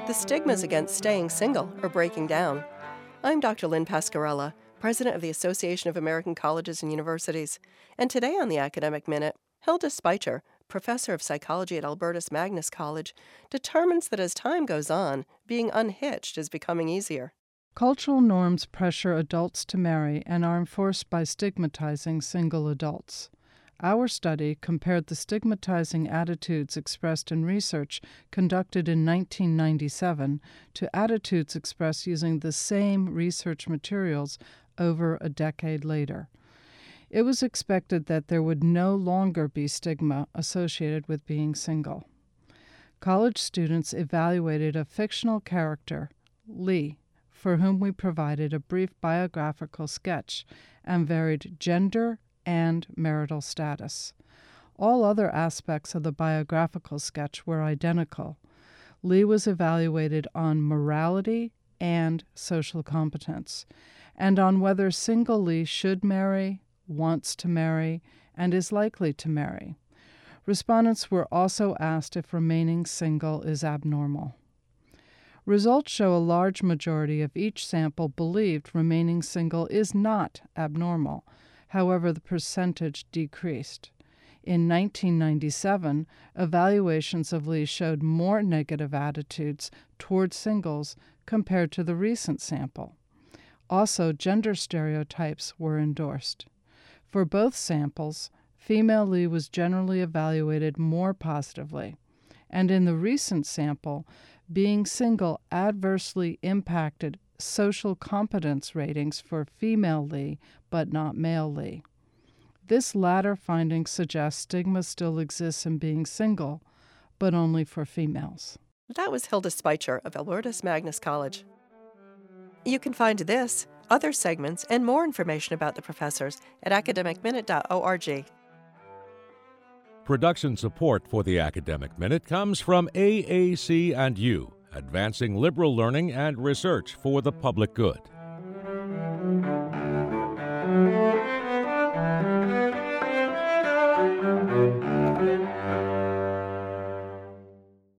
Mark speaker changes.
Speaker 1: The stigmas against staying single are breaking down. I'm Dr. Lynn Pascarella, President of the Association of American Colleges and Universities, and today on the Academic Minute, Hilda Speicher, Professor of Psychology at Albertus Magnus College, determines that as time goes on, being unhitched is becoming easier.
Speaker 2: Cultural norms pressure adults to marry and are enforced by stigmatizing single adults. Our study compared the stigmatizing attitudes expressed in research conducted in 1997 to attitudes expressed using the same research materials over a decade later. It was expected that there would no longer be stigma associated with being single. College students evaluated a fictional character, Lee, for whom we provided a brief biographical sketch and varied gender and marital status. All other aspects of the biographical sketch were identical. Lee was evaluated on morality and social competence, and on whether single Lee should marry, wants to marry, and is likely to marry. Respondents were also asked if remaining single is abnormal. Results show a large majority of each sample believed remaining single is not abnormal. However, the percentage decreased. In 1997, evaluations of Lee showed more negative attitudes towards singles compared to the recent sample. Also, gender stereotypes were endorsed. For both samples, female Lee was generally evaluated more positively, and in the recent sample, being single adversely impacted social competence ratings for female Lee, but not male Lee. This latter finding suggests stigma still exists in being single, but only for females.
Speaker 1: That was Hilda Speicher of Albertus Magnus College. You can find this, other segments, and more information about the professors at academicminute.org.
Speaker 3: Production support for the Academic Minute comes from AAC&U, advancing liberal learning and research for the public good.